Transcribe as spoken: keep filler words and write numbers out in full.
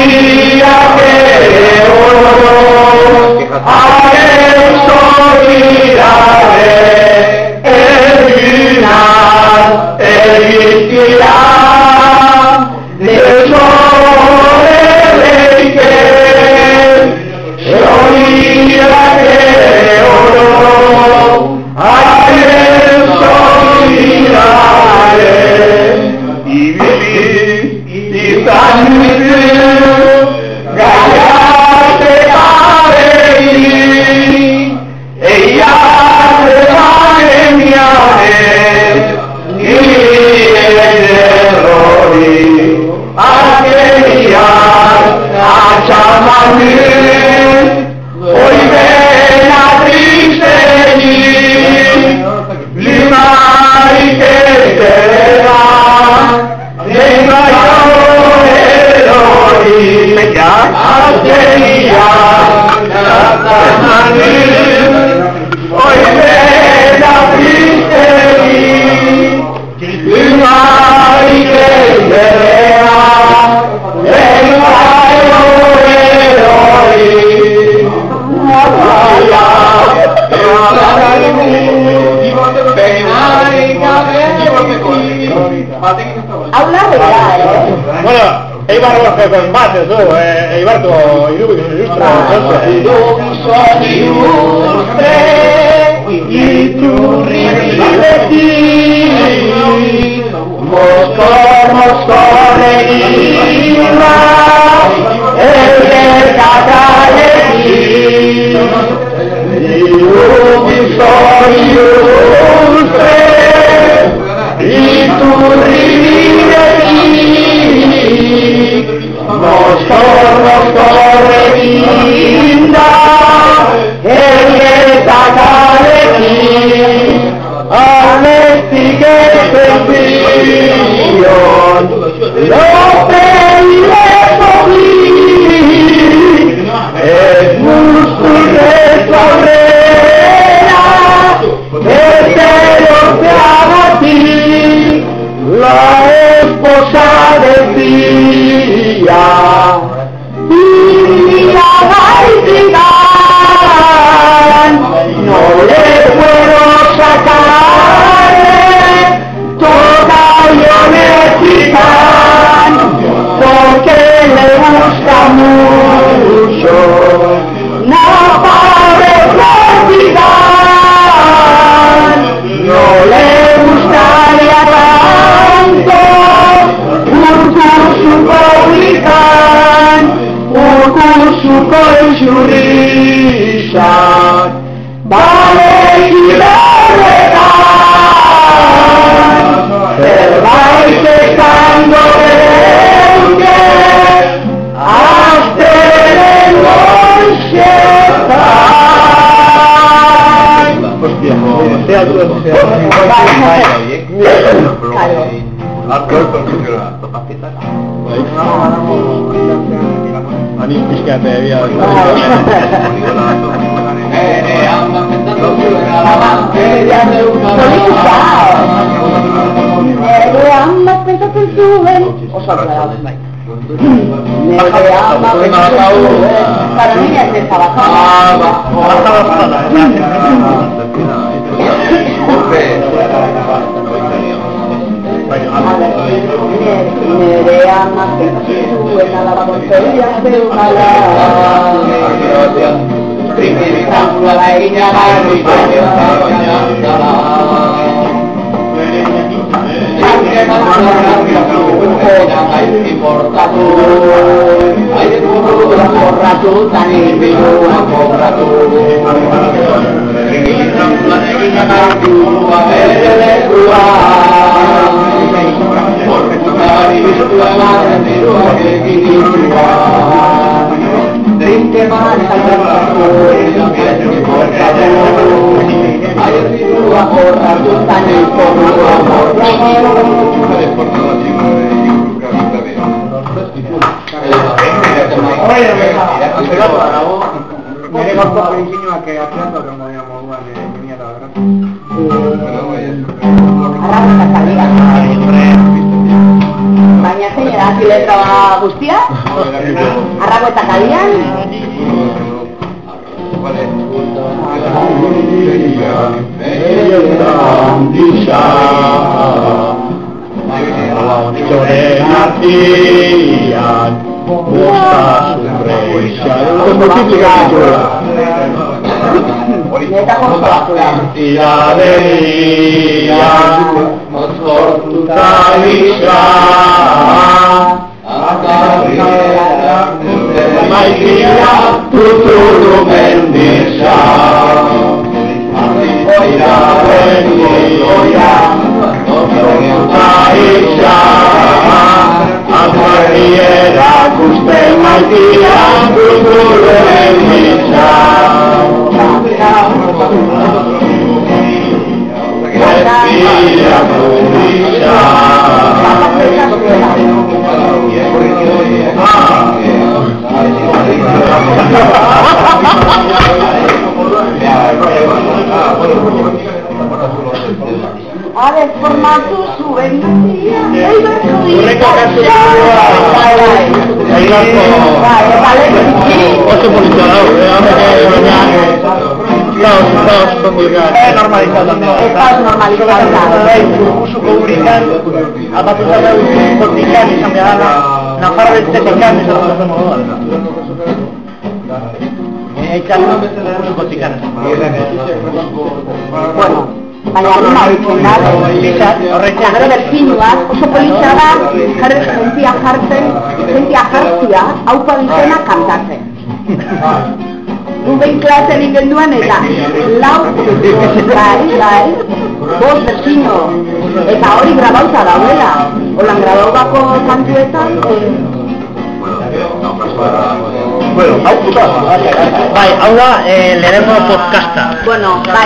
Combate, todo, eh, Ibarto, ilustre, ilustre, y tu ribeti, moscormo soleima, el cataleti, ilustre, y tu ribeti, moscormo soleima, el cataleti, Alestige bendición, lo pediré por mí, es músculo sobrera, deseo te haga a ti, la esposa decía, y la gaitita, no le puedo sacar toda honestidad, porque le gusta mucho, no parece olvidar, no le gustaría tanto un curso publican, un curso con su risa. Vale y la verdad, el baile estando de que hasta el noche hostia, sea tu Ani pizka tebia. Eh, amma pensando che la lamante di ande una Eh, amma pensando in su o salta mai. Ne amma pensando para mí es de trabajar. Ah, va, estaba pasada. Ne amma pensando in su e la lamante de una Primero canto a la guiña la riqueza Sangre manada Buena país importador Hay de todo la borracho Tan y vino a cobrador Primero canto a la guiña la riqueza A ver el lugar Porque tu cariño tu amar Pero a que guiña Triste más al pastor, que es mi portador. Hay sido a portador, tan el como a portador. Oye, me dejo un poco de ingenio a que haciendo como digamos una de mierda, ¿verdad? Ahora me está saliendo. Bañate bederatzi letra guztia, arrago eta kalian. Zoren artian, bostasun reixa. Eta kontuak Iradean, mozkortuta isa, maitia tuturu mendisa. Iradean, mozkortuta isa, albarriera guste maitia tuturu mendisa. Respira purisa. Ade formatu zuen natia. Horreko kasu bai, bai. Bai, bai, oso polizia hau, Estamos, estamos complicando. Es normalizado. Estamos normalizado. Uso comunicar, aparte de corticar y cambiar la parte estética, eso lo hacemos ahora. Echarlo uso corticar. Bueno, baina arima horitzen da, gero berzinuak, oso politxa da, jentia jartzen, jentia jartzia, haupa ditena kantatzen. Du behin klase egin genduan eta lau, bai, bai, bost berzino, eta hori grabauta dauela, holan grabau bako kantuetan, Bueno, hau da, bai, hau da, lehenengo podcasta. Bueno, bai,